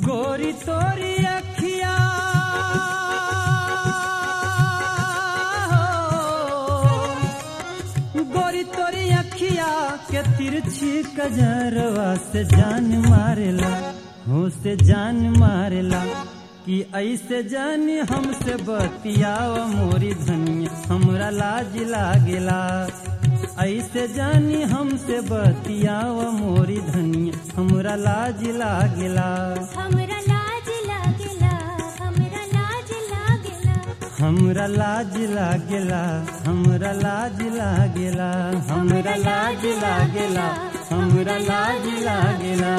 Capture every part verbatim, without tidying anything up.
गोरी तोरी अखिया गोरी तोरी अखिया के तिरछी कजरवा से जान मारेला हो से जान मारेला कि ऐसे जानी हमसे बतियाव मोरी धनिया हमरा लाज लागेला ऐसे जानी हमसे बतियाव मोरी धनिया हमरा लाज लागेला हमरा लाज लागेला हमरा लाज लागेला हमरा लाज लागेला हमरा लाज लागेला हमरा लाज लागेला हमरा लाज लागेला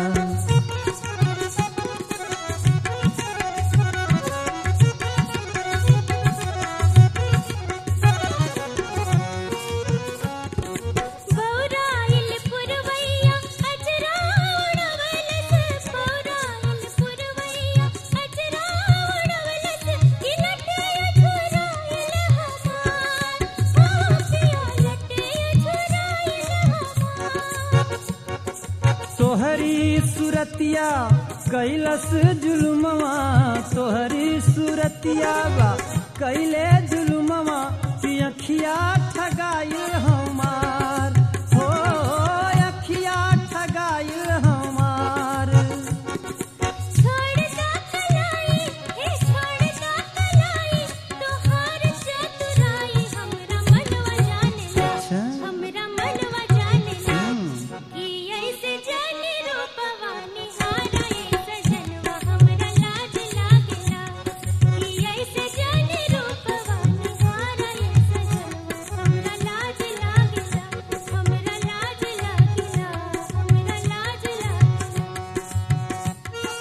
तोहरी सूरतिया कैलस जुलुमवा तोहरी सूरतिया बा कैले जुलुमवा कि अखिया ठगाइल हमार हो अखिया ठगाइल हमार छोड़ दा कलाई हे छोड़ दा कलाई तोहार चतुराई हमरा मनवा जानेला हमरा मनवा जानेला कि ऐसे जानी रूपवा निहारा ए सजनवा हमरा लाज लागेला कि ऐसे जानी रूपवा निहारा ए सजनवा हमरा लाज लागेला हमरा लाज लागेला हमरा लाज लागेला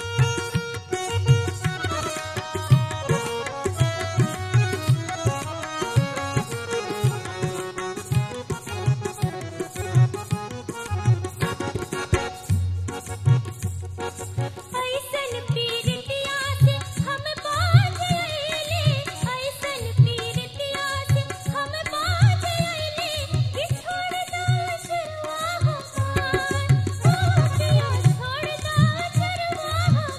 ऐसन पीरतिया से हम बाज आइले ऐसन पीरतिया से हम बाज आइले कि छोड़ दा शर्मा हमार ओ पिया छोड़ दा शर्मा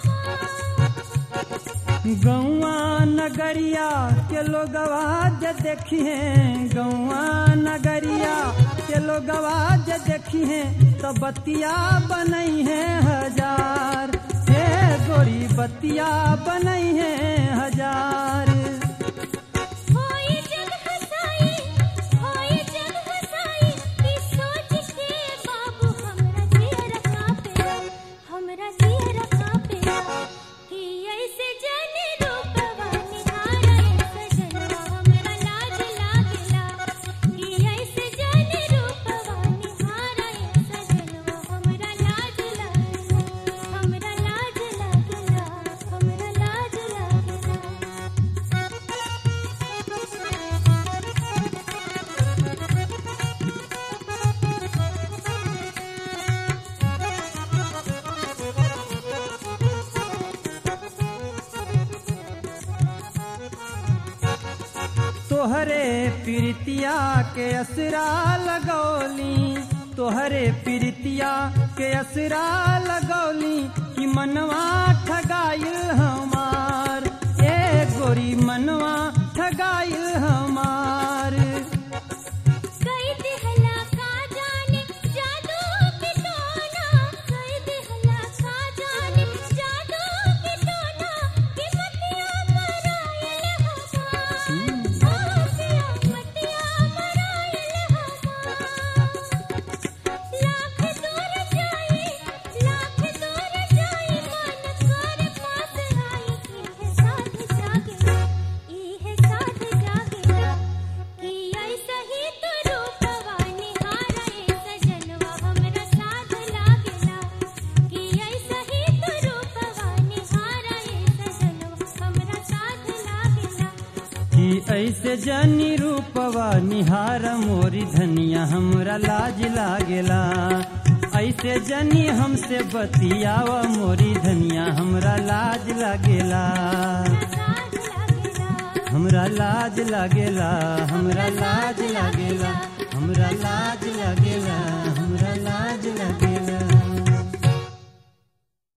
हमार गौआ नगरिया के लोगवा जे देखी है गौआ नगरिया के लोगवा जे देखी है तो बतिया बनई है हजार हे गोरी बतिया बनई है हजार होई जग हसाई होई जग हसाई कि सोच के बाबू हमरा दिया कापेला हमरा दिया कापेला कि ऐसे जाने रूपवा निहारा ए सजनवा हमरा लाज लागेला कि ऐसे जाने रूपवा निहारा ए सजनवा हमरा लाज लागेला हमरा लाज लागेला हमरा लाज लागेला तोहरे प्रीतिया के असरा लगौली तोहरे प्रीतिया के असरा लगौली कि मनवा ठगाइल हमार ए गोरी मनवा ठगाइल हमार कई दिहला का जाने जादू के टोना कई दिहला का जाने जादू के टोना कि मतिया मरायल हमार ओ पिया मतिया मरायल हमार लाख दूर जाई लाख दूर जाई मन कर पास आई इहे साथ जागेला इहे साथ जागेला कि ऐसा ही तो रूपवा निहारा ए सजनवा हमरा साथ लागेला कि ऐसा ही तो रूपवा निहारा ए सजनवा हमरा साथ लागेला कि ऐसे जनी रूपवा निहार मोरी धनिया हमरा लाज लागेला ऐसे जनी हमसे बतियावा मोरी धनिया हमरा लाज लागेला साथ लागेला हमरा लाज लागेला हमरा लाज लागेला हमरा लाज लागेला हमरा लाज लागेला